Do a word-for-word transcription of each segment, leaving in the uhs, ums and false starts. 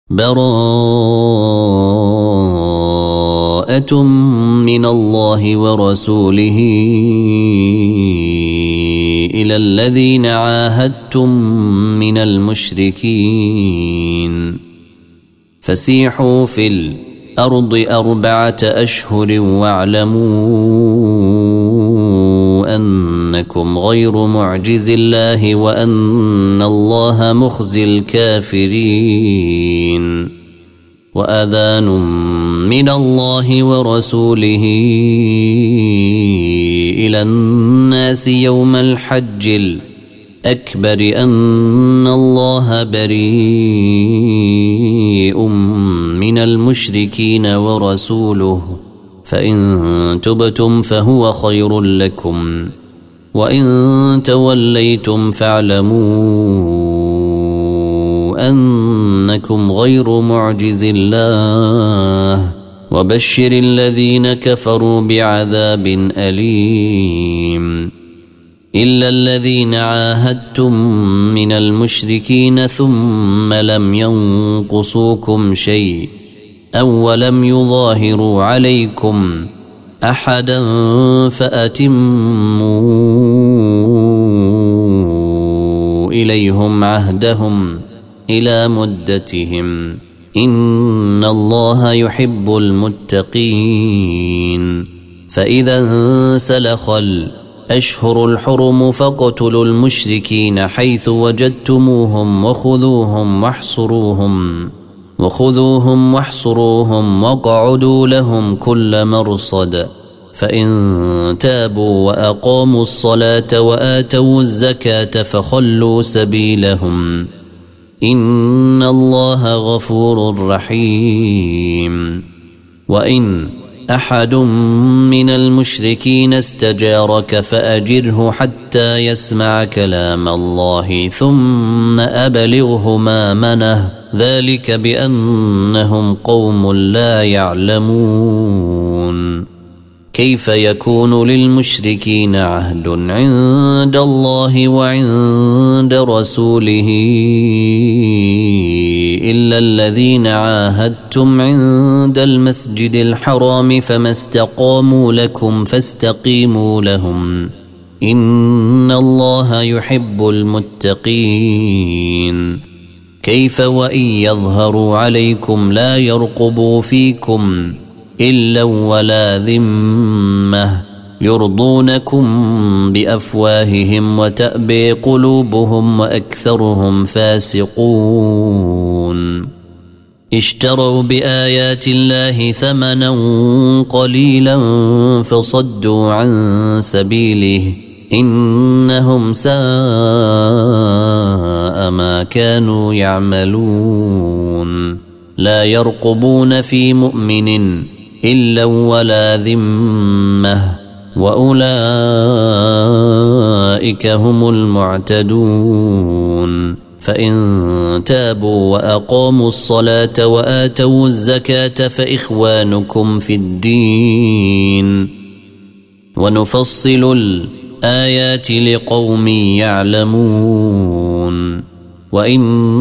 براءة من الله ورسوله إلى الذين عاهدتم من المشركين فسيحوا في الأرض أربعة أشهر واعلموا أنكم غير معجز الله وأن الله مخزي الكافرين وأذان من الله ورسوله إلى الناس يوم الحج الأكبر أن الله بريء من المشركين ورسوله فإن تبتم فهو خير لكم وإن توليتم فاعلموا أنكم غير معجز الله وبشر الذين كفروا بعذاب أليم إلا الذين عاهدتم من المشركين ثم لم ينقصوكم شيء أو ولم يظاهروا عليكم أحدا فأتموا إليهم عهدهم إلى مدتهم إن الله يحب المتقين فإذا انسلخ الأشهر الحرم فاقتلوا المشركين حيث وجدتموهم وخذوهم واحصروهم وخذوهم واحصروهم واقعدوا لهم كل مرصد فإن تابوا وأقاموا الصلاة وآتوا الزكاة فخلوا سبيلهم إن الله غفور رحيم وإن أحد من المشركين استجارك فأجره حتى يسمع كلام الله ثم أبلغه مأمنه ذلك بأنهم قوم لا يعلمون كيف يكون للمشركين عهد عند الله وعند رسوله إلا الذين عاهدتم عند المسجد الحرام فما استقاموا لكم فاستقيموا لهم إن الله يحب المتقين كيف وإن يظهروا عليكم لا يرقبوا فيكم إلا ولا ذمة يرضونكم بأفواههم وتأبي قلوبهم وأكثرهم فاسقون اشتروا بآيات الله ثمنا قليلا فصدوا عن سبيله إنهم ساء ما كانوا يعملون لا يرقبون في مؤمن إلا ولا ذمة وأولئك هم المعتدون فإن تابوا وأقاموا الصلاة وآتوا الزكاة فإخوانكم في الدين ونفصل الآيات لقوم يعلمون وإن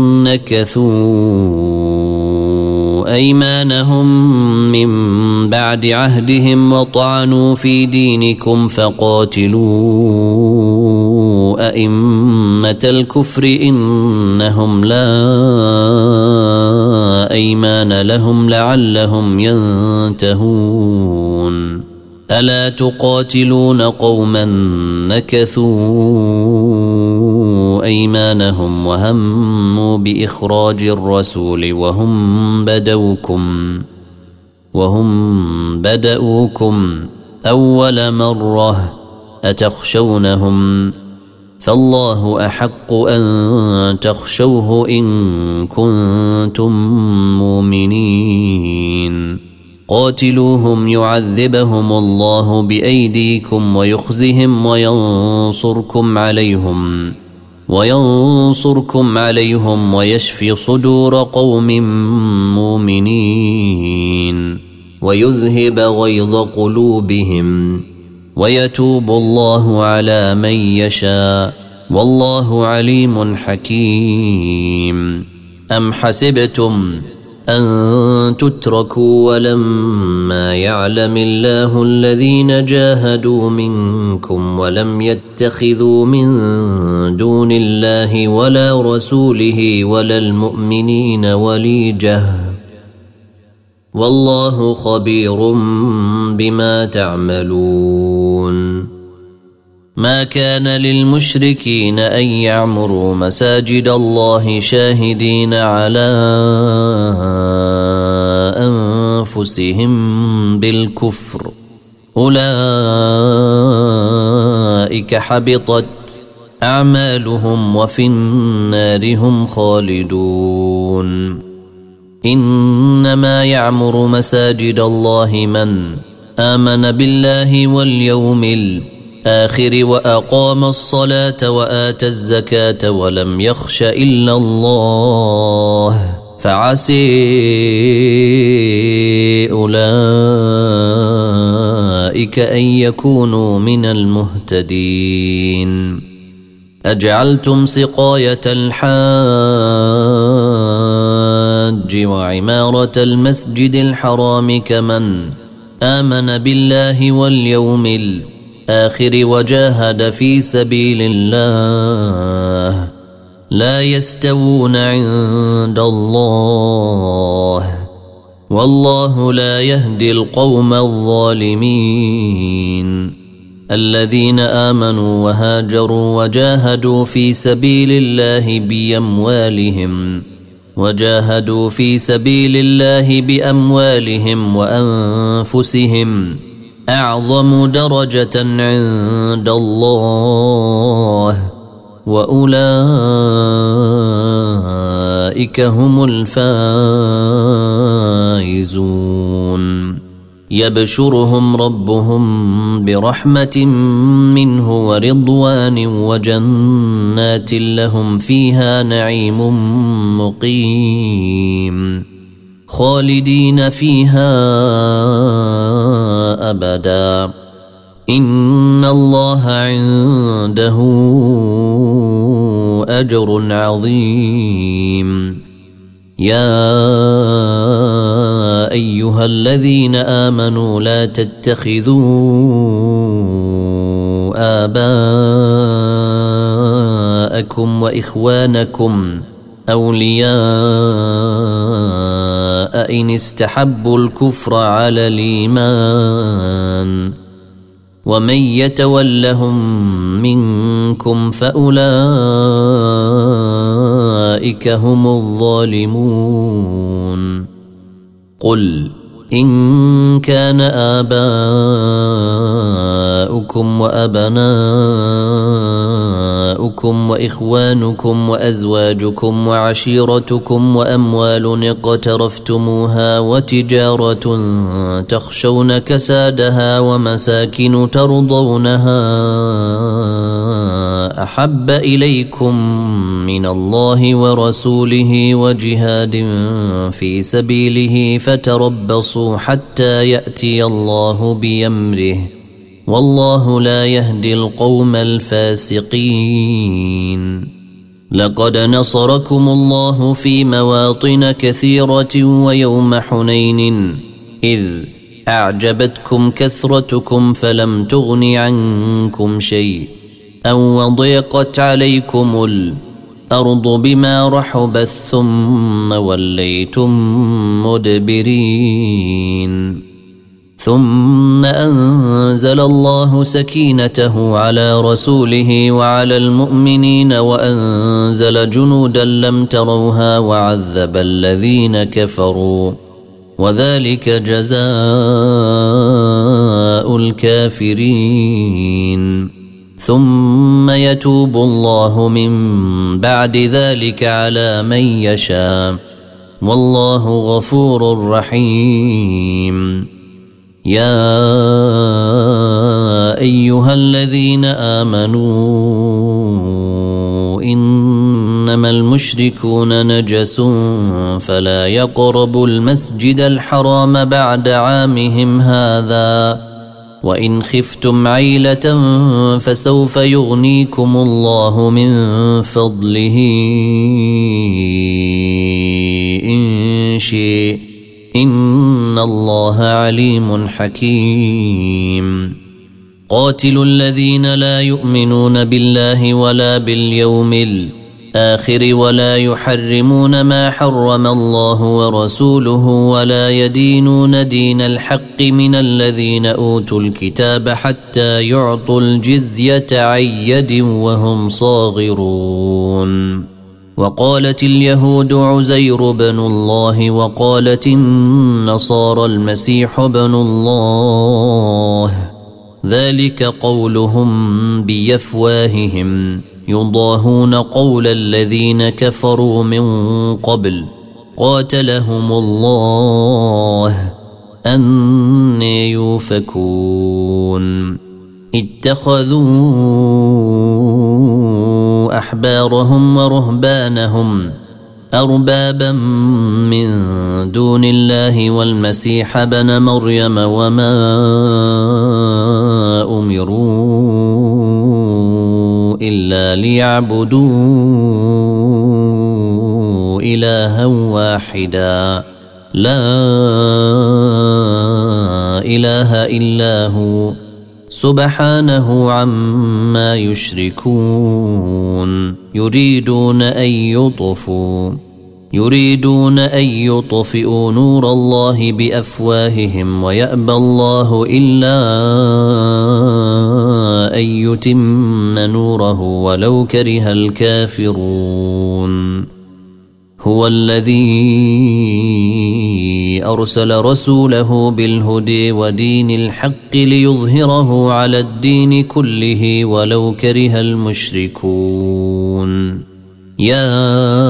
نكثوا أيمانهم من بعد عهدهم وطعنوا في دينكم فقاتلوا أئمة الكفر إنهم لا أيمان لهم لعلهم ينتهون ألا تقاتلون قوما نكثوا أيمانهم وهموا بإخراج الرسول وهم بدوكم وهم بدؤوكم أول مرة أتخشونهم فالله أحق أن تخشوه إن كنتم مؤمنين قاتلوهم يعذبهم الله بأيديكم ويخزهم وينصركم عليهم وينصركم عليهم ويشفي صدور قوم مؤمنين ويذهب غيظ قلوبهم ويتوب الله على من يشاء والله عليم حكيم. أم حسبتم أن تتركوا ولما يعلم الله الذين جاهدوا منكم ولم يتخذوا من دون الله ولا رسوله ولا المؤمنين وليجة والله خبير بما تعملون. ما كان للمشركين أن يعمروا مساجد الله شاهدين على أنفسهم بالكفر أولئك حبطت أعمالهم وفي النار هم خالدون. إنما يعمر مساجد الله من آمن بالله واليوم الآخر وأقام الصلاة وآتى الزكاة ولم يخش إلا الله فعسي أولئك أن يكونوا من المهتدين. أجعلتم سقاية الحاج وعمارة المسجد الحرام كمن آمن بالله واليوم الآخر وجاهد في سبيل الله لا يستوون عند الله والله لا يهدي القوم الظالمين. الذين آمنوا وهاجروا وجاهدوا في سبيل الله بأموالهم وجاهدوا في سبيل الله بأموالهم وأنفسهم أعظم درجة عند الله وأولئك هم الفائزون. يبشرهم ربهم برحمة منه ورضوان وجنات لهم فيها نعيم مقيم خالدين فيها أبدا إن الله عنده أجر عظيم. يا أيها الذين آمنوا لا تتخذوا آباءكم وإخوانكم أولياء إن استحبوا الكفر على الإيمان ومن يتولهم منكم فأولئك هم الظالمون. قل إن كان آباؤكم وأبناؤكم وإخوانكم وأزواجكم وعشيرتكم وأموال اقترفتموها وتجارة تخشون كسادها ومساكن ترضونها أحب إليكم من الله ورسوله وجهاد في سبيله فتربصوا حتى يأتي الله بأمره والله لا يهدي القوم الفاسقين. لقد نصركم الله في مواطن كثيرة ويوم حنين إذ أعجبتكم كثرتكم فلم تغن عنكم شيء أو وضيقت عليكم الأرض بما رحبت ثم وليتم مدبرين. ثم أنزل الله سكينته على رسوله وعلى المؤمنين وأنزل جنودا لم تروها وعذب الذين كفروا وذلك جزاء الكافرين. ثم يتوب الله من بعد ذلك على من يشاء والله غفور رحيم. يا أيها الذين آمنوا إنما المشركون نجس فلا يقربوا المسجد الحرام بعد عامهم هذا وإن خفتم عيلة فسوف يغنيكم الله من فضله إن شيء إن الله عليم حكيم. قاتلوا الذين لا يؤمنون بالله ولا باليوم الآخر ولا يحرمون ما حرم الله ورسوله ولا يدينون دين الحق من الذين أوتوا الكتاب حتى يعطوا الجزية عن يد وهم صاغرون. وقالت اليهود عزير بن الله وقالت النصارى المسيح بن الله ذلك قولهم بأفواههم يضاهون قول الذين كفروا من قبل قاتلهم الله أنى يؤفكون. اتخذوا أحبارهم ورهبانهم أربابا من دون الله والمسيح ابن مريم وما أمروا إلا ليعبدوا إلها واحدا لا إله إلا هو سبحانه عما يشركون. يريدون أن يطفوا يريدون أن يطفئوا نور الله بأفواههم ويأبى الله إلا أن يتم نوره ولو كره الكافرون. هو الذي أرسل رسوله بالهدى ودين الحق ليظهره على الدين كله ولو كره المشركون. يا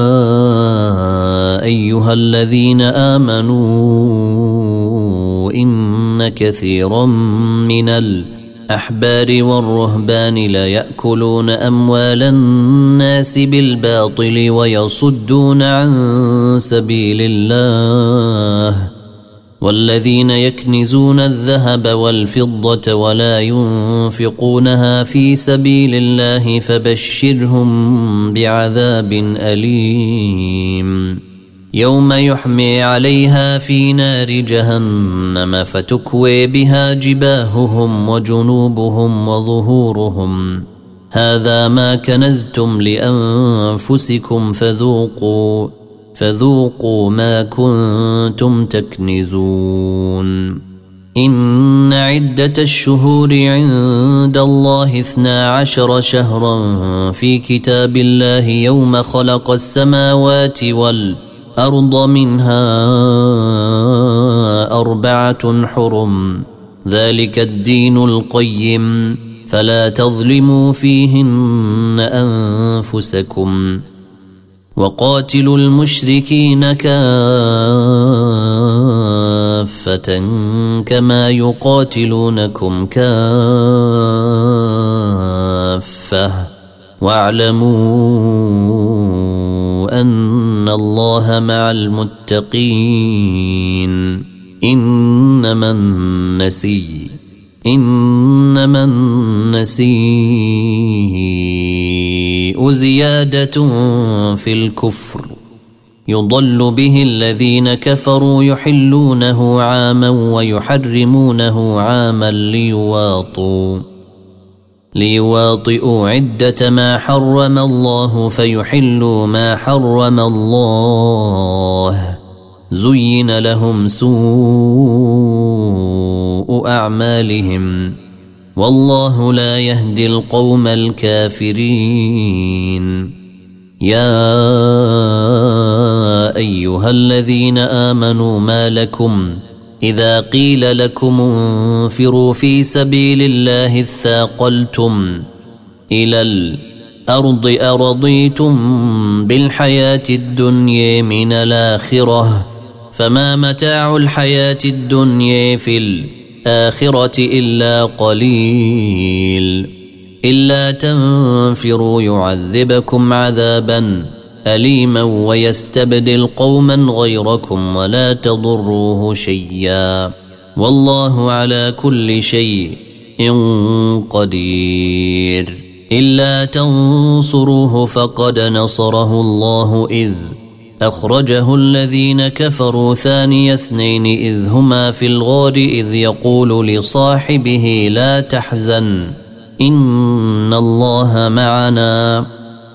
أيها الذين آمنوا إن كثيرا من الأحبار والرهبان ليأكلون أموال الناس بالباطل ويصدون عن سبيل الله والذين يكنزون الذهب والفضة ولا ينفقونها في سبيل الله فبشرهم بعذاب أليم. يوم يحمي عليها في نار جهنم فتكوي بها جباههم وجنوبهم وظهورهم هذا ما كنزتم لأنفسكم فذوقوا فذوقوا ما كنتم تكنزون. إن عدة الشهور عند الله اثنا عشر شهرا في كتاب الله يوم خلق السماوات والأرض منها أربعة حرم ذلك الدين القيم فلا تظلموا فيهن أنفسكم وقاتلوا المشركين كافة كما يقاتلونكم كافة واعلموا أن الله مع المتقين. إنما النسي إنما النسيء زيادة في الكفر يضل به الذين كفروا يحلونه عاما ويحرمونه عاما ليواطوا ليواطئوا عدة ما حرم الله فيحلوا ما حرم الله زين لهم سوء أعمالهم والله لا يهدي القوم الكافرين. يا أيها الذين آمنوا ما لكم إذا قيل لكم انفروا في سبيل الله اثاقلتم إلى الأرض أرضيتم بالحياة الدنيا من الآخرة فما متاع الحياة الدنيا في الآخرة إلا قليل. إلا تنفروا يعذبكم عذابا أليما ويستبدل قوما غيركم ولا تضروه شيئا والله على كل شيء قدير. إلا تنصروه فقد نصره الله إذ أخرجه الذين كفروا ثاني اثنين إذ هما في الغار إذ يقول لصاحبه لا تحزن إن الله معنا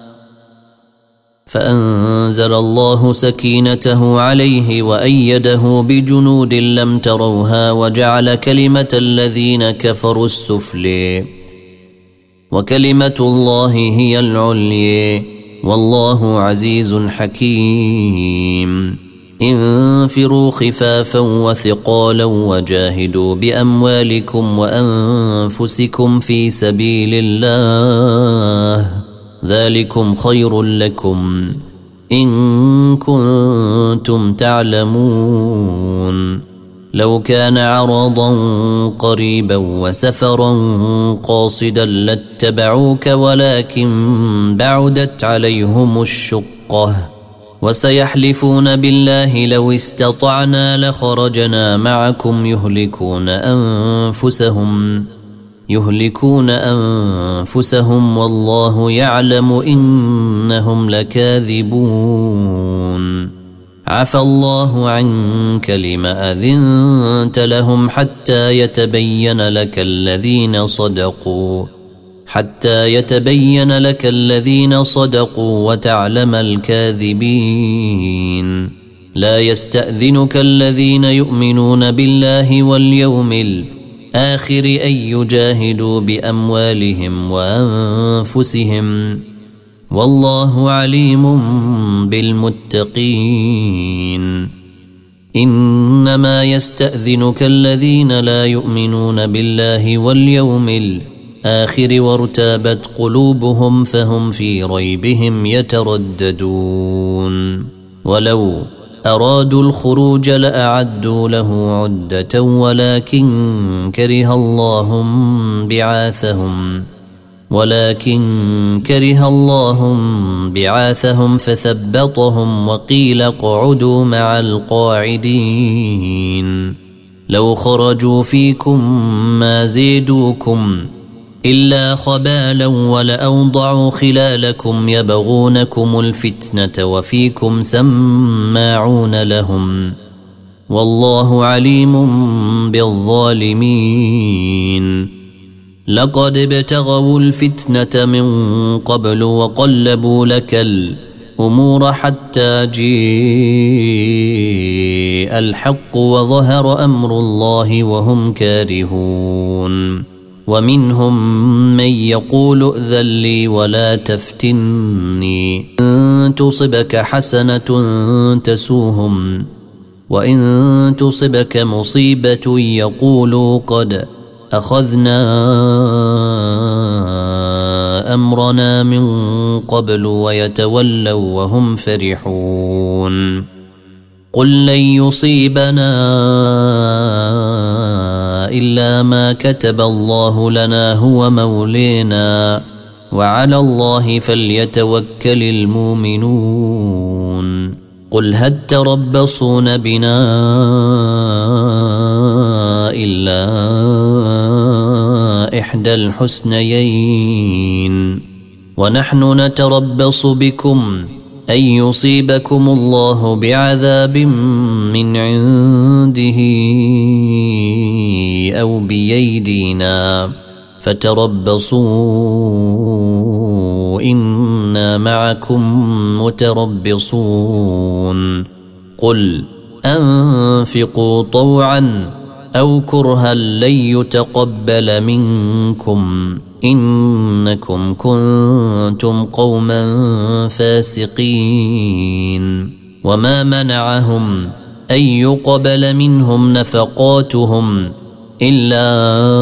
فأنزل الله سكينته عليه وأيده بجنود لم تروها وجعل كلمة الذين كفروا السفلي وكلمة الله هي العلي والله عزيز حكيم. انفروا خفافا وثقالا وجاهدوا بأموالكم وأنفسكم في سبيل الله ذلكم خير لكم إن كنتم تعلمون. لو كان عرضا قريبا وسفرا قاصدا لاتبعوك ولكن بعدت عليهم الشقة وسيحلفون بالله لو استطعنا لخرجنا معكم يهلكون أنفسهم يهلكون أنفسهم والله يعلم إنهم لكاذبون. عفى الله عنك لما أذنت لهم حتى يتبين لك الذين صدقوا حتى يتبين لك الذين صدقوا وتعلم الكاذبين. لا يستأذنك الذين يؤمنون بالله واليوم الآخر أن يجاهدوا بأموالهم وأنفسهم والله عليم بالمتقين. إنما يستأذنك الذين لا يؤمنون بالله واليوم الآخر وارتابت قلوبهم فهم في ريبهم يترددون. ولو أرادوا الخروج لأعدوا له عدة ولكن كره الله بعاثهم ولكن كره الله بعاثهم فثبطهم وقيل اقعدوا مع القاعدين. لو خرجوا فيكم ما زيدوكم إلا خبالا ولأوضعوا خلالكم يبغونكم الفتنة وفيكم سماعون لهم والله عليم بالظالمين. لقد ابتغوا الفتنة من قبل وقلبوا لك الأمور حتى جيء الحق وظهر أمر الله وهم كارهون. ومنهم من يقول ائذن لي ولا تفتني إن تصبك حسنة تسوهم وإن تصبك مصيبة يقولوا قد أخذنا أمرنا من قبل ويتولوا وهم فرحون. قل لن يصيبنا إلا ما كتب الله لنا هو مولينا وعلى الله فليتوكل المؤمنون. قل هل تربصون بنا إلا إحدى الحسنيين ونحن نتربص بكم أن يصيبكم الله بعذاب من عنده أو بيدينا فتربصوا إنا معكم متربصون. قل أنفقوا طوعا أو كرها لن يتقبل منكم إنكم كنتم قوما فاسقين. وما منعهم أن يقبل منهم نفقاتهم إلا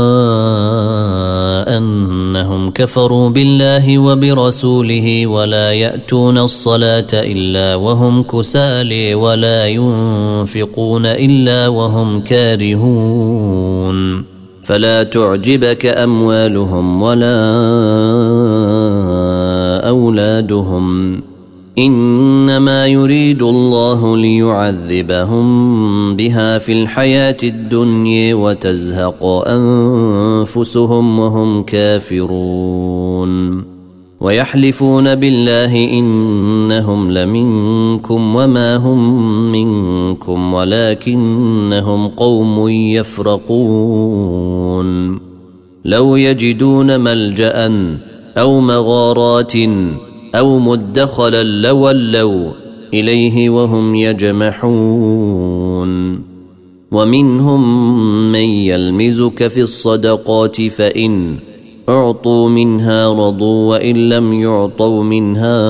أنهم كفروا بالله وبرسوله ولا يأتون الصلاة إلا وهم كسالى ولا ينفقون إلا وهم كارهون. فلا تعجبك أموالهم ولا أولادهم إنما يريد الله ليعذبهم بها في الحياة الدنيا وتزهق أنفسهم وهم كافرون. ويحلفون بالله إنهم لمنكم وما هم منكم ولكنهم قوم يفرقون لو يجدون ملجأ أو مغارات أو مدخلا لولوا إليه وهم يجمحون ومنهم من يلمزك في الصدقات فإن أعطوا منها رضوا وإن لم يعطوا منها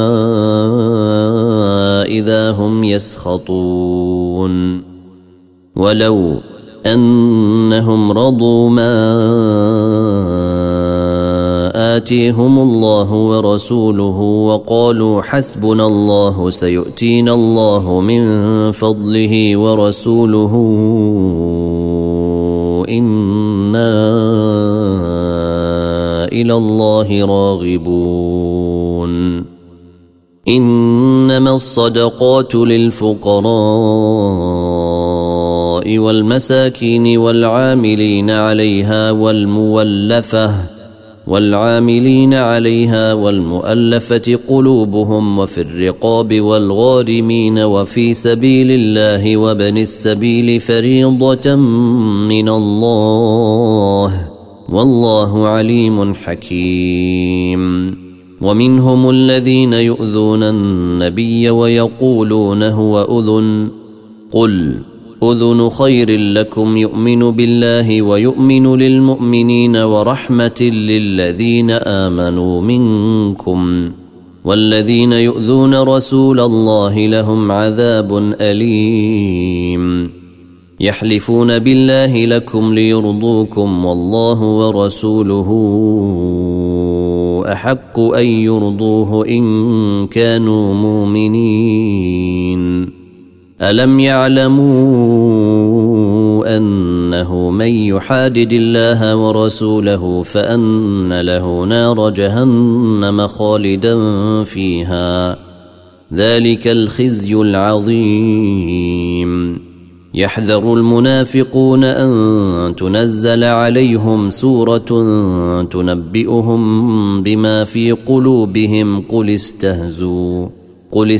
إذا هم يسخطون ولو أنهم رضوا ما آتيهم الله ورسوله وقالوا حسبنا الله سيؤتينا الله من فضله ورسوله إنا إلى الله راغبون إنما الصدقات للفقراء والمساكين والعاملين عليها والمولفة والعاملين عليها والمؤلفة قلوبهم وفي الرقاب والغارمين وفي سبيل الله وابن السبيل فريضة من الله والله عليم حكيم ومنهم الذين يؤذون النبي ويقولون هو أذن قل أذن خير لكم يؤمن بالله ويؤمن للمؤمنين ورحمة للذين آمنوا منكم والذين يؤذون رسول الله لهم عذاب أليم يحلفون بالله لكم ليرضوكم والله ورسوله أحق أن يرضوه إن كانوا مؤمنين ألم يعلموا أنه من يحادد الله ورسوله فأن له نار جهنم خالدا فيها ذلك الخزي العظيم يحذر المنافقون أن تنزل عليهم سورة تنبئهم بما في قلوبهم قل استهزوا قل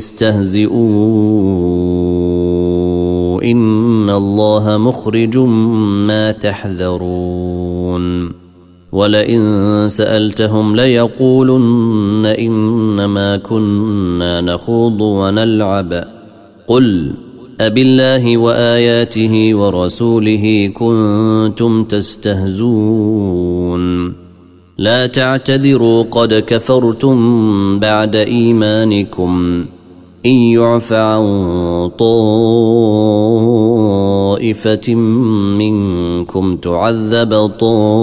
استهزئوا إن الله مخرج ما تحذرون ولئن سألتهم ليقولن إنما كنا نخوض ونلعب قل أبالله وآياته ورسوله كنتم تستهزون لا تعتذروا قد كفرتم بعد إيمانكم إن يعف عن طائفة منكم تعذب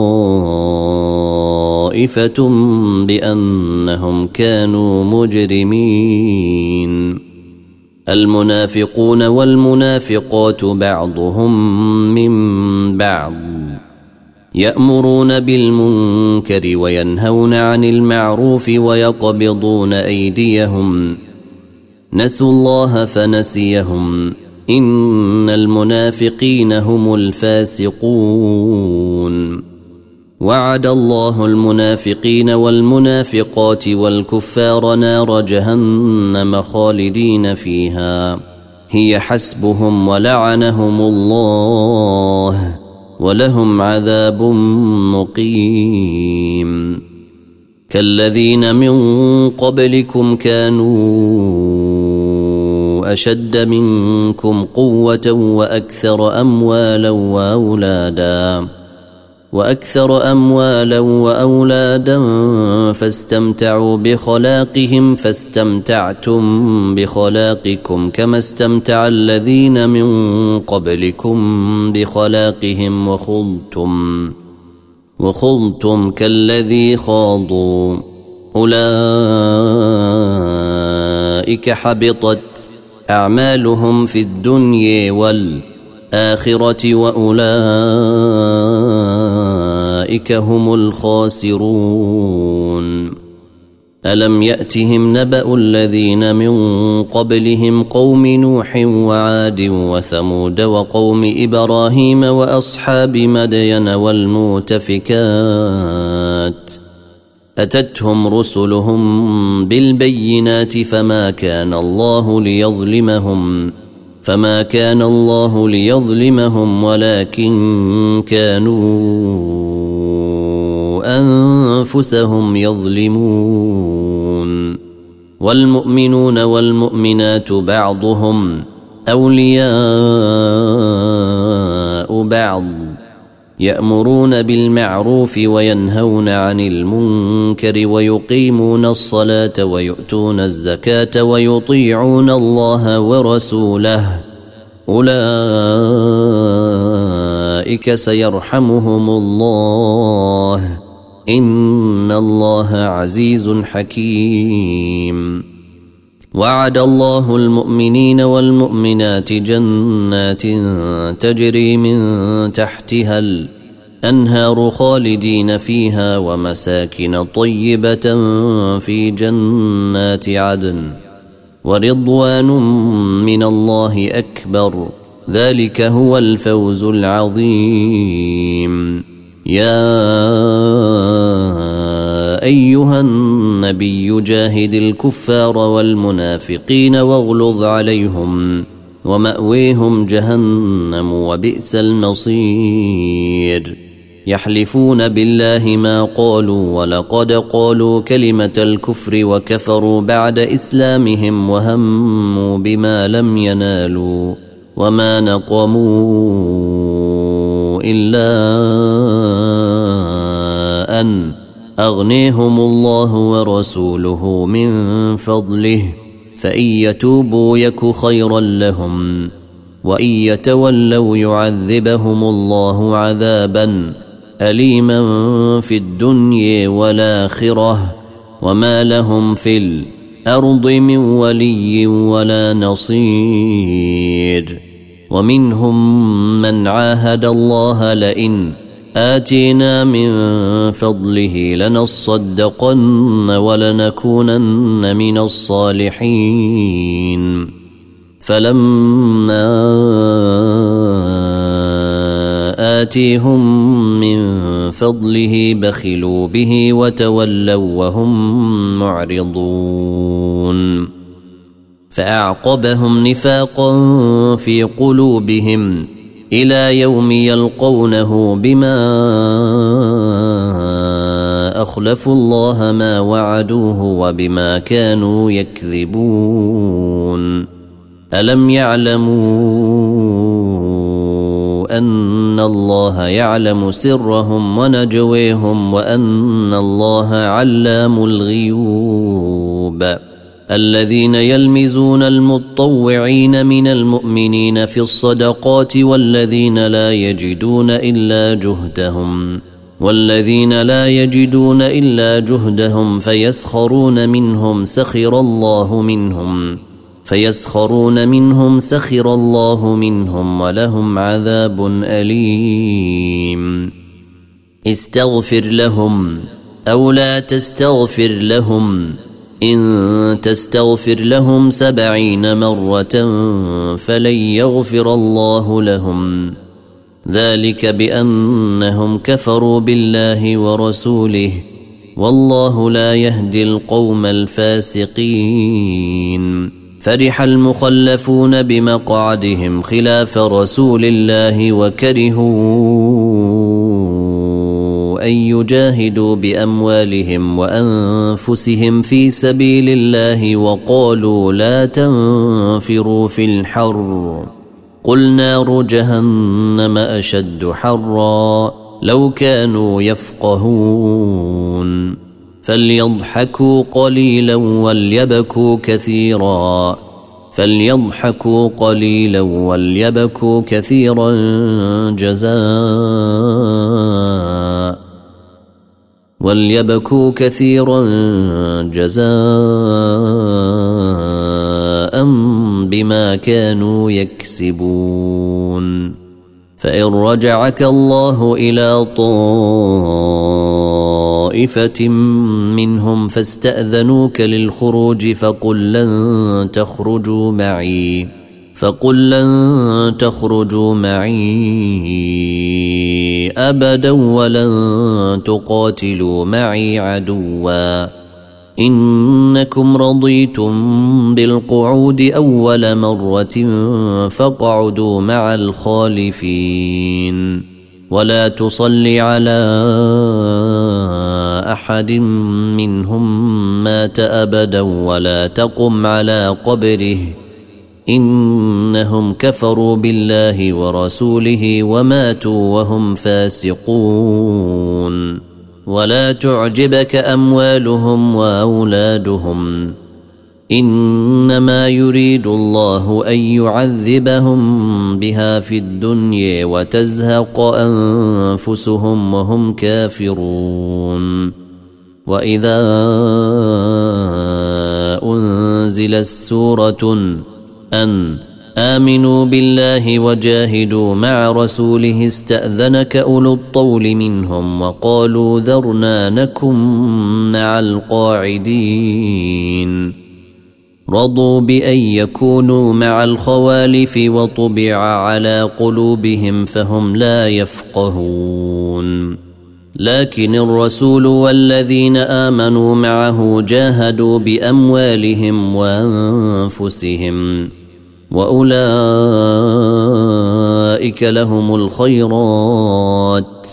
طائفة بأنهم كانوا مجرمين المنافقون والمنافقات بعضهم من بعض يأمرون بالمنكر وينهون عن المعروف ويقبضون أيديهم نسوا الله فنسيهم إن المنافقين هم الفاسقون وعد الله المنافقين والمنافقات والكفار نار جهنم خالدين فيها هي حسبهم ولعنهم الله ولهم عذاب مقيم كالذين من قبلكم كانوا أشد منكم قوة وأكثر أموالا وأولادا وأكثر أموالا وأولادا فاستمتعوا بخلاقهم فاستمتعتم بخلاقكم كما استمتع الذين من قبلكم بخلاقهم وخضتم وخضتم كالذي خاضوا أولئك حبطت أعمالهم في الدنيا والآخرة وأولئك هم الخاسرون ألم يأتهم نبأ الذين من قبلهم قوم نوح وعاد وثمود وقوم إبراهيم وأصحاب مدين والمؤتفكات أتتهم رسلهم بالبينات فما كان الله ليظلمهم فما كان الله ليظلمهم ولكن كانوا أنفسهم يظلمون. والمؤمنون والمؤمنات بعضهم أولياء بعض يأمرون بالمعروف وينهون عن المنكر ويقيمون الصلاة ويؤتون الزكاة ويطيعون الله ورسوله أولئك سيرحمهم الله إن الله عزيز حكيم. وعد الله المؤمنين والمؤمنات جنات تجري من تحتها الأنهار خالدين فيها ومساكن طيبة في جنات عدن ورضوان من الله أكبر ذلك هو الفوز العظيم. يا أيها النبي جاهد الكفار والمنافقين واغلظ عليهم ومأويهم جهنم وبئس المصير. يحلفون بالله ما قالوا ولقد قالوا كلمة الكفر وكفروا بعد إسلامهم وهموا بما لم ينالوا وما نقموا إلا أن أغنيهم الله ورسوله من فضله فإن يتوبوا يك خيرا لهم وإن يتولوا يعذبهم الله عذابا أليما في الدنيا والآخرة وما لهم في الأرض من ولي ولا نصير. ومنهم من عاهد الله لئن آتينا من فضله لنصدقن ولنكونن من الصالحين فلما آتيهم من فضله بخلوا به وتولوا وهم معرضون. فأعقبهم نفاقا في قلوبهم إلى يوم يلقونه بما أخلفوا الله ما وعدوه وبما كانوا يكذبون. ألم يعلموا أن الله يعلم سرهم ونجويهم وأن الله علام الغيوب. الذين يلمزون المتطوعين من المؤمنين في الصدقات والذين لا يجدون إلا جهدهم والذين لا يجدون إلا جهدهم فيسخرون منهم سخر الله منهم فيسخرون منهم سخر الله منهم ولهم عذاب أليم. استغفر لهم أو لا تستغفر لهم إن تستغفر لهم سبعين مرة فلن يغفر الله لهم ذلك بأنهم كفروا بالله ورسوله والله لا يهدي القوم الفاسقين. فرح المخلفون بمقعدهم خلاف رسول الله وكرهوا أن يجاهدوا بأموالهم وأنفسهم في سبيل الله وقالوا لا تنفروا في الحر قل نار جهنم أشد حرا لو كانوا يفقهون. فليضحكوا قليلا وليبكوا كثيرا فليضحكوا قليلا وليبكوا كثيرا جزاء وليبكوا كثيرا جزاء بما كانوا يكسبون. فإن رجعك الله إلى طائفة منهم فاستأذنوك للخروج فقل لن تخرجوا معي فقل لن تخرجوا معي أبدا ولن تقاتلوا معي عدوا إنكم رضيتم بالقعود أول مرة فاقعدوا مع الخالفين ولا تصل على أحد منهم مات أبدا ولا تقم على قبره إنهم كفروا بالله ورسوله وماتوا وهم فاسقون ولا تعجبك أموالهم وأولادهم إنما يريد الله أن يعذبهم بها في الدنيا وتزهق أنفسهم وهم كافرون وإذا أنزلت سورة أن آمنوا بالله وجاهدوا مع رسوله استأذنك أولو الطول منهم وقالوا ذرنا نكن مع القاعدين رضوا بأن يكونوا مع الخوالف وطبع على قلوبهم فهم لا يفقهون لكن الرسول والذين آمنوا معه جاهدوا بأموالهم وأنفسهم وأولئك لهم الخيرات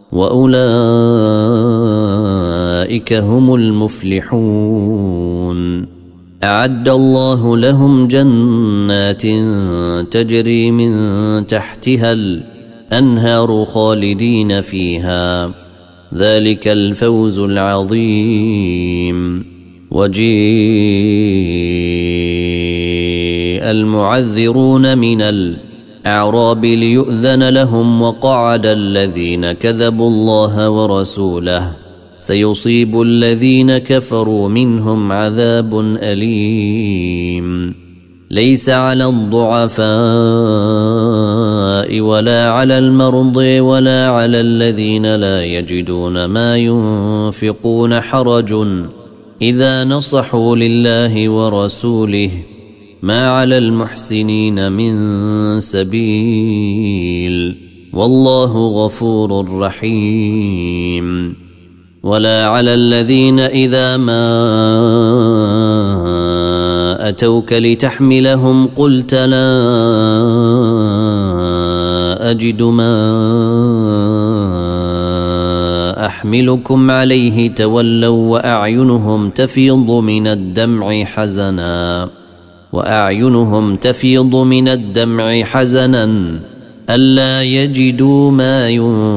وأولئك هم المفلحون أعد الله لهم جنات تجري من تحتها الأنهار خالدين فيها ذلك الفوز العظيم وجيء المعذرون من الأعراب ليؤذن لهم وقعد الذين كذبوا الله ورسوله سيصيب الذين كفروا منهم عذاب أليم ليس على الضعفاء ولا على المرضى ولا على الذين لا يجدون ما ينفقون حرج إذا نصحوا لله ورسوله ما على المحسنين من سبيل والله غفور رحيم ولا على الذين إذا ما أتوك لتحملهم قلت لا أجد ما أحملكم عليه تولوا وأعينهم تفيض من الدمع حزنا وأعينهم تفيض من الدمع حزنا ألا يجدوا ما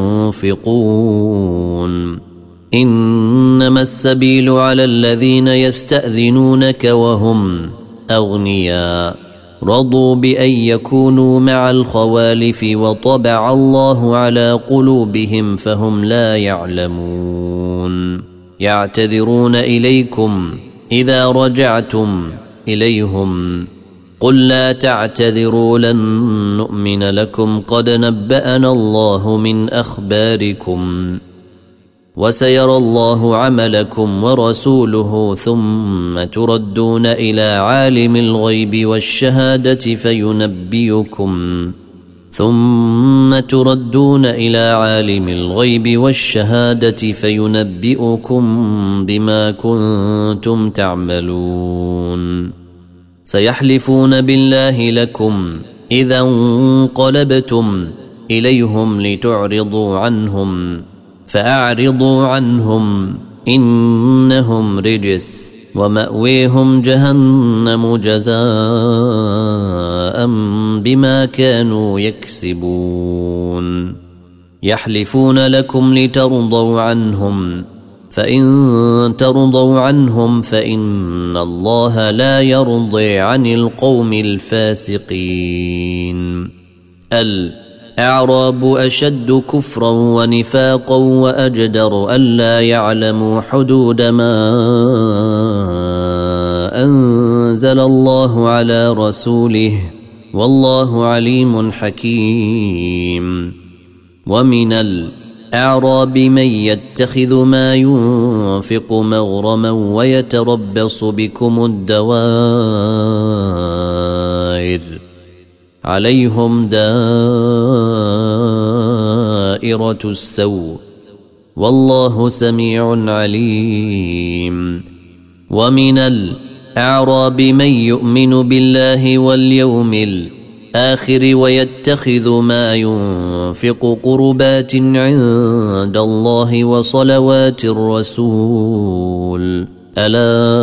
ينفقون إنما السبيل على الذين يستأذنونك وهم أغنياء رضوا بأن يكونوا مع الخوالف وطبع الله على قلوبهم فهم لا يعلمون يعتذرون إليكم إذا رجعتم إليهم قل لا تعتذروا لن نؤمن لكم قد نبأنا الله من أخباركم وسيرى الله عملكم ورسوله ثم تردون إلى عالم الغيب والشهادة فينبئكم ثم تردون إلى عالم الغيب والشهادة فينبئكم بما كنتم تعملون سيحلفون بالله لكم إذا انقلبتم إليهم لتعرضوا عنهم فأعرضوا عنهم إنهم رجس ومأويهم جهنم جزاء بما كانوا يكسبون يحلفون لكم لترضوا عنهم فإن ترضوا عنهم فإن الله لا يرضي عن القوم الفاسقين الأعراب أشد كفرا ونفاقا وأجدر ألا يعلموا حدود ما أنزل الله على رسوله والله عليم حكيم ومن الأعراب من يتخذ ما ينفق مغرما ويتربص بكم الدوائر عليهم دائرة السوء والله سميع عليم. ومن الأعراب من يؤمن بالله واليوم الآخر ويتخذ ما ينفق قربات عند الله وصلوات الرسول ألا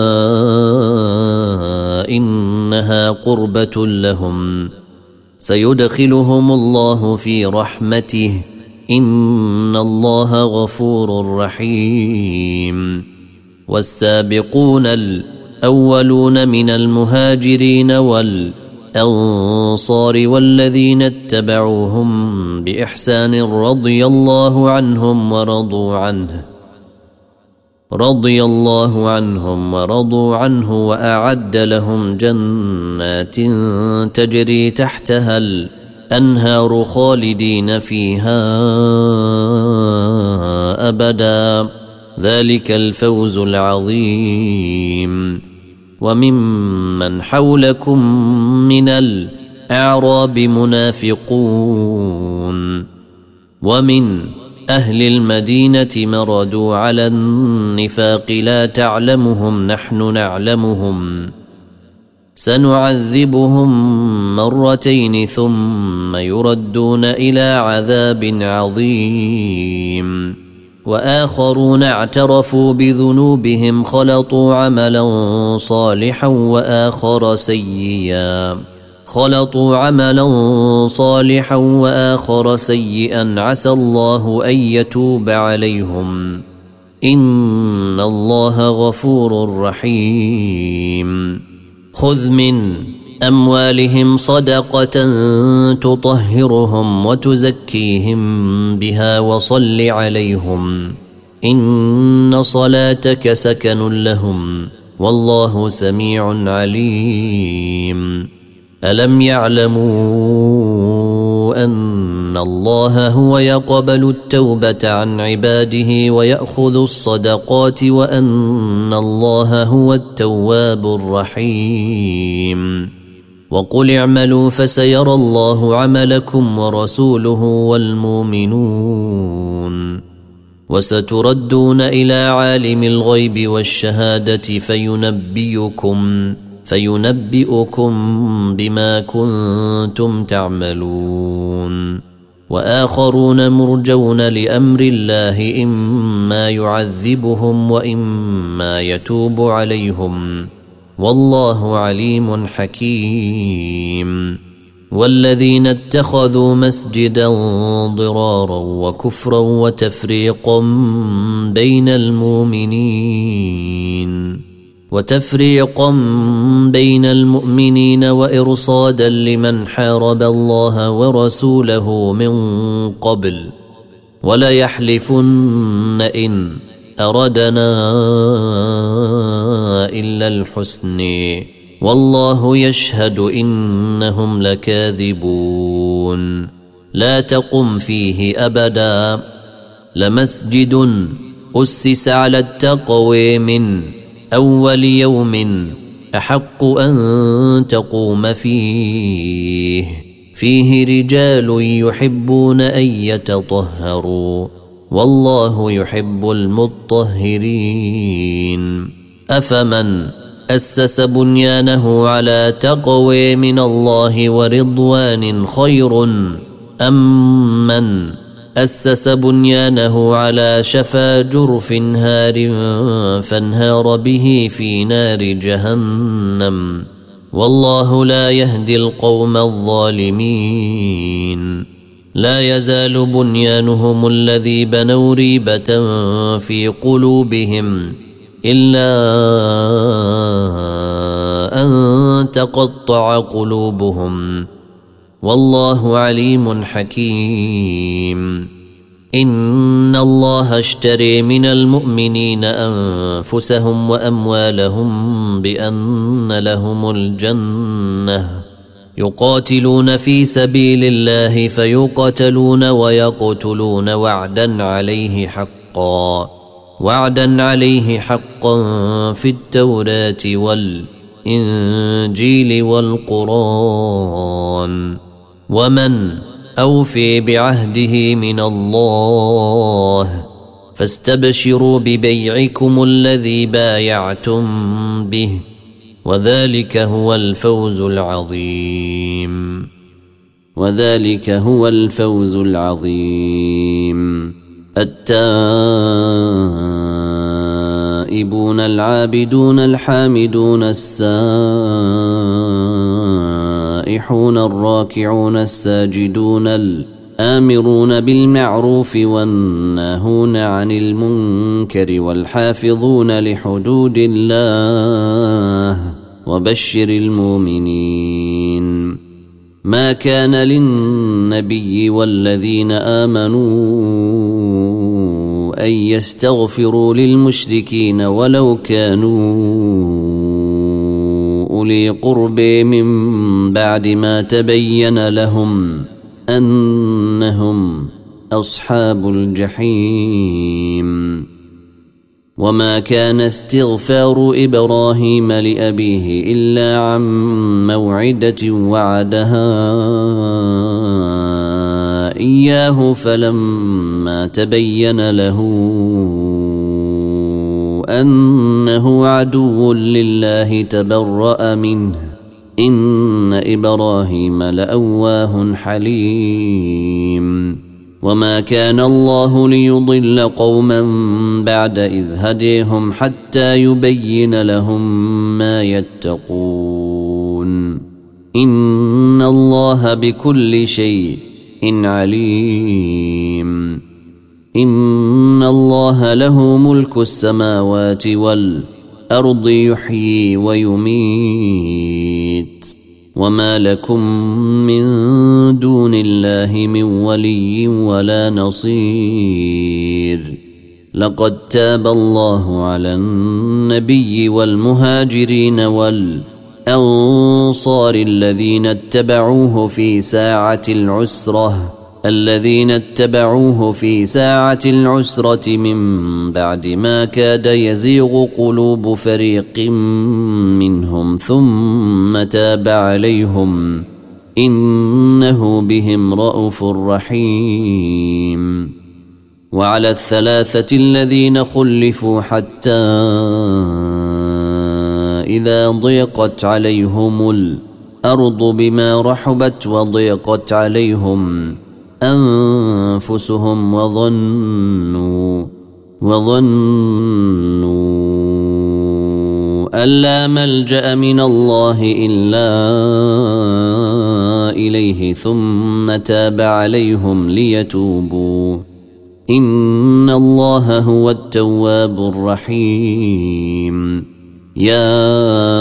إنها قربة لهم سيدخلهم الله في رحمته إن الله غفور رحيم. والسابقون الأولون من المهاجرين والأنصار والذين اتبعوهم بإحسان رضي الله عنهم ورضوا عنه رضي الله عنهم ورضوا عنه وأعد لهم جنات تجري تحتها الأنهار خالدين فيها أبدا ذلك الفوز العظيم. وممن حولكم من الأعراب منافقون ومن أهل المدينة مردوا على النفاق لا تعلمهم نحن نعلمهم سنعذبهم مرتين ثم يردون إلى عذاب عظيم. وآخرون اعترفوا بذنوبهم خلطوا عملا صالحا وآخر سيئا خلطوا عملا صالحا وآخر سيئا عسى الله أن يتوب عليهم إن الله غفور رحيم. خذ من أموالهم صدقة تطهرهم وتزكيهم بها وصل عليهم إن صلاتك سكن لهم والله سميع عليم. ألم يعلموا أن الله هو يقبل التوبة عن عباده ويأخذ الصدقات وأن الله هو التواب الرحيم. وقل اعملوا فسيرى الله عملكم ورسوله والمؤمنون وستردون إلى عالم الغيب والشهادة فينبئكم فينبئكم بما كنتم تعملون. وآخرون مرجون لأمر الله إما يعذبهم وإما يتوب عليهم والله عليم حكيم. والذين اتخذوا مسجدا ضرارا وكفرا وتفريقا بين المؤمنين وتفريقا بين المؤمنين وإرصادا لمن حارب الله ورسوله من قبل وليحلفن إن أردنا إلا الحسن والله يشهد إنهم لكاذبون. لا تقم فيه أبدا لمسجد أسس على التقوى من أول يوم أحق أن تقوم فيه فيه رجال يحبون أن يتطهروا والله يحب المطهرين. أفمن أسس بنيانه على تقوى من الله ورضوان خير أم من أسس بنيانه على شفا جرف هار فانهار به في نار جهنم والله لا يهدي القوم الظالمين. لا يزال بنيانهم الذي بنوا ريبة في قلوبهم إلا أن تقطع قلوبهم والله عليم حكيم. إن الله اشتري من المؤمنين أنفسهم وأموالهم بأن لهم الجنة يقاتلون في سبيل الله فيقتلون ويقتلون وعدا عليه حقا وعدا عليه حقا في التوراة والإنجيل والقرآن ومن أوفي بعهده من الله فاستبشروا ببيعكم الذي بايعتم به وذلك هو الفوز العظيم وذلك هو الفوز العظيم. التائبون العابدون الحامدون السائحون الراكعون الساجدون الآمرون بالمعروف والناهون عن المنكر والحافظون لحدود الله وبشر المؤمنين. ما كان للنبي والذين آمنوا أن يستغفروا للمشركين ولو كانوا أولي قرب من بعد ما تبين لهم أنهم أصحاب الجحيم. وما كان استغفار إبراهيم لأبيه إلا عن موعدة وعدها إياه فلما تبين له أنه عدو لله تبرأ منه إن إبراهيم لأواه حليم. وما كان الله ليضل قوما بعد إذ هديهم حتى يبين لهم ما يتقون إن الله بكل شيء عليم. إن الله له ملك السماوات والأرض يحيي ويميت وما لكم من دون الله من ولي ولا نصير. لقد تاب الله على النبي والمهاجرين والأنصار الذين اتبعوه في ساعة العسرة الذين اتبعوه في ساعة العسرة من بعد ما كاد يزيغ قلوب فريق منهم ثم تاب عليهم إنه بهم رءوف رحيم. وعلى الثلاثة الذين خلفوا حتى إذا ضيقت عليهم الأرض بما رحبت وضيقت عليهم أنفسهم وظنوا وظنوا أن لا ملجأ من الله إلا إليه ثم تاب عليهم ليتوبوا إن الله هو التواب الرحيم. يا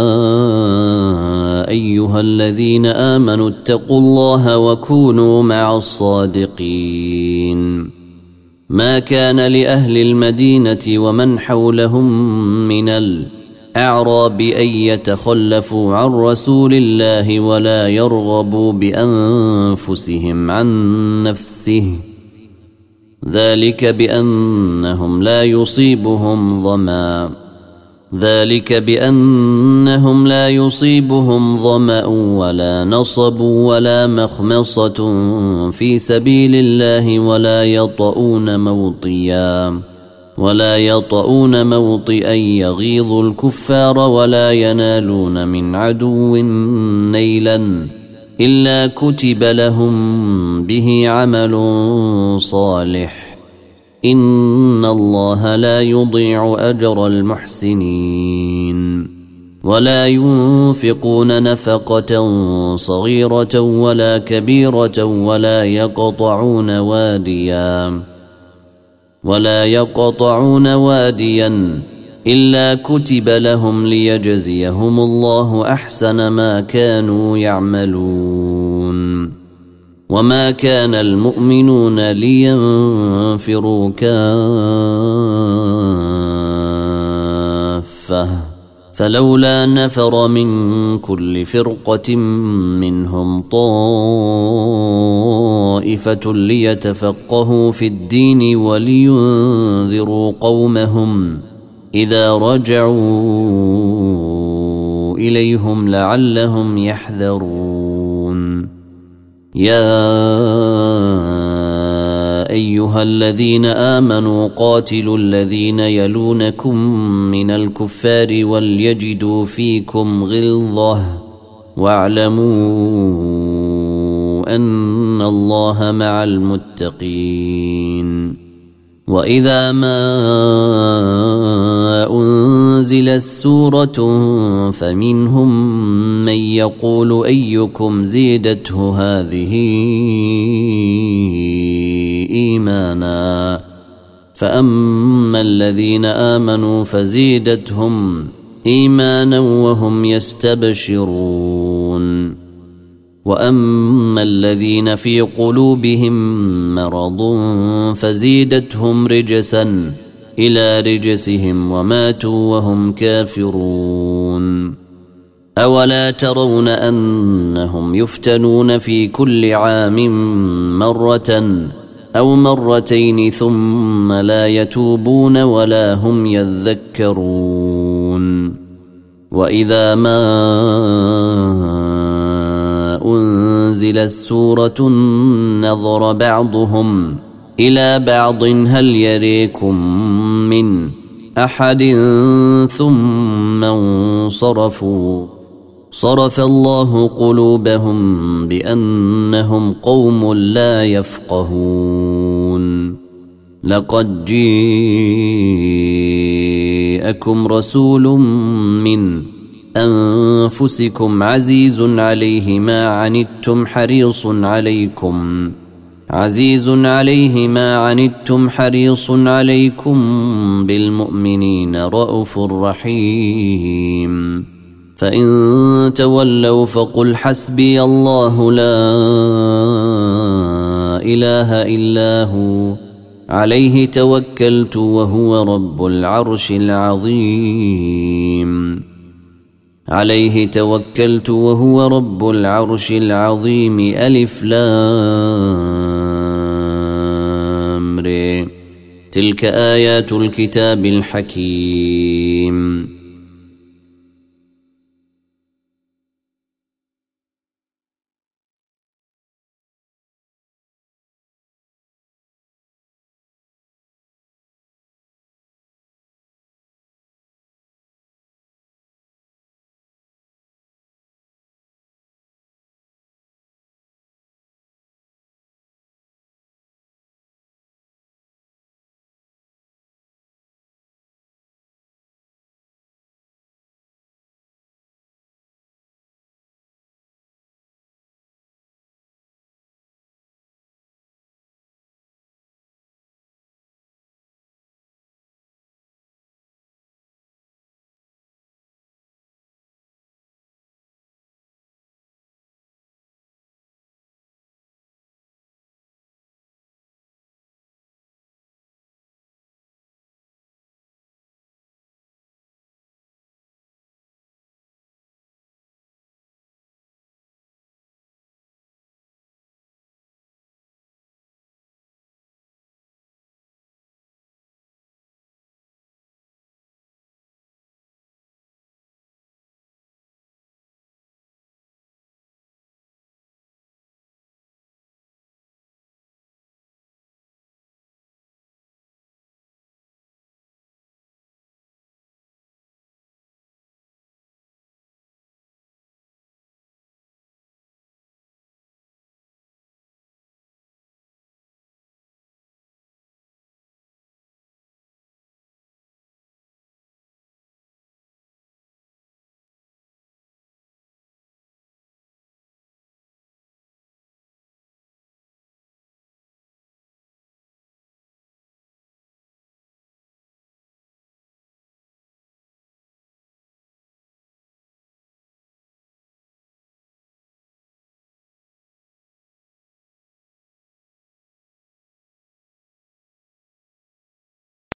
أيها الذين آمنوا اتقوا الله وكونوا مع الصادقين. ما كان لأهل المدينة ومن حولهم من الأعراب أن يتخلفوا عن رسول الله ولا يرغبوا بأنفسهم عن نفسه ذلك بأنهم لا يصيبهم ظمأ ذلك بأنهم لا يصيبهم ظمأ ولا نصب ولا مخمصة في سبيل الله ولا يطؤون موطئا ولا يطؤون موطئا يغيظ الكفار ولا ينالون من عدو نيلا إلا كتب لهم به عمل صالح إن الله لا يضيع أجر المحسنين. ولا ينفقون نفقة صغيرة ولا كبيرة ولا يقطعون واديا ولا يقطعون واديا إلا كتب لهم ليجزيهم الله أحسن ما كانوا يعملون. وما كان المؤمنون لينفروا كافة فلولا نفر من كل فرقة منهم طائفة ليتفقهوا في الدين ولينذروا قومهم إذا رجعوا إليهم لعلهم يحذرون. يا أيها الذين آمنوا قاتلوا الذين يلونكم من الكفار وليجدوا فيكم غلظة واعلموا أن الله مع المتقين. وإذا ما أنزلت سورة فمنهم من يقول أيكم زيدته هذه إيمانا فأما الذين آمنوا فزيدتهم إيمانا وهم يستبشرون وأما الذين في قلوبهم مرض فزيدتهم رجسا إلى رجسهم وماتوا وهم كافرون. أولا ترون أنهم يفتنون في كل عام مرة أو مرتين ثم لا يتوبون ولا هم يذكرون. وإذا ما أنزلت سورة نظر بعضهم إلى بعض هل يريكم من أحد ثم انصرفوا صرف الله قلوبهم بأنهم قوم لا يفقهون. لقد جاءكم رسول من أنفسكم عزيز عليه ما عنتم حريص عليكم عزيز عليه ما عنتم حريص عليكم بالمؤمنين رءوف رحيم. فإن تولوا فقل حسبي الله لا إله إلا هو عليه توكلت وهو رب العرش العظيم عليه توكلت وهو رب العرش العظيم. ألف لام ر تلك آيات الكتاب الحكيم.